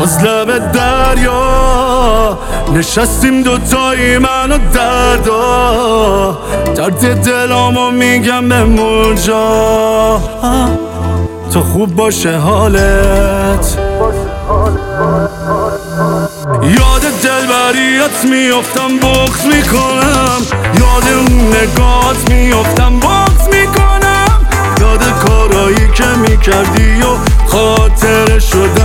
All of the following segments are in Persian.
باز لب دریا نشستیم دوتایی من و دردا، درد دلامو میگم به موجا. تا خوب باشه حالت، یاد دلبریات میافتم بغض میکنم، یاد اون نگات میافتم بغض میکنم، یاد کارایی که میکردی و خاطره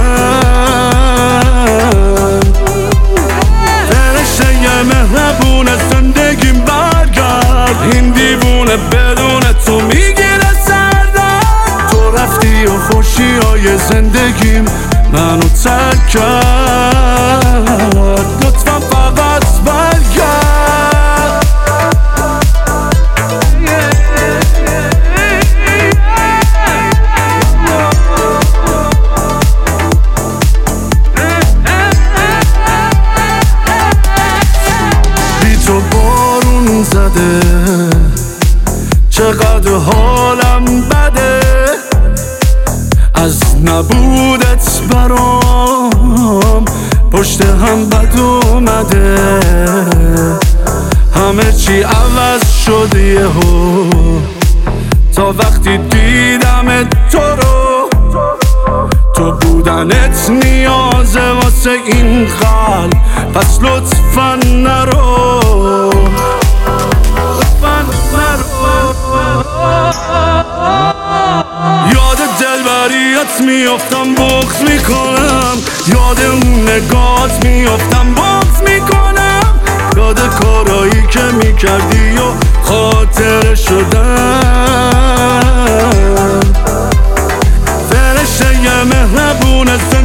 شدم. فرشته یه مهربون زندگیم برگرد، این دیوونه بدون تو میگیره سردم. تو رفتی و خوشی های زندگیم منو ترک کرد، لطفا فقط برگرد. بی تو بارون زده، چقدر حالم بده، از نبودت برام پشت هم بد اومده. همه چی عوض شد یهو تا وقتی دیدم تو رو. تو بودنت نیازه واسه این قلب، پس لطفا نرو. یاد دلبریات میافتم بغض میکنم، یاد اون نگات میافتم بغض میکنم، یاد کارایی که میکردی و خاطره شدم. فرشته یه مهربون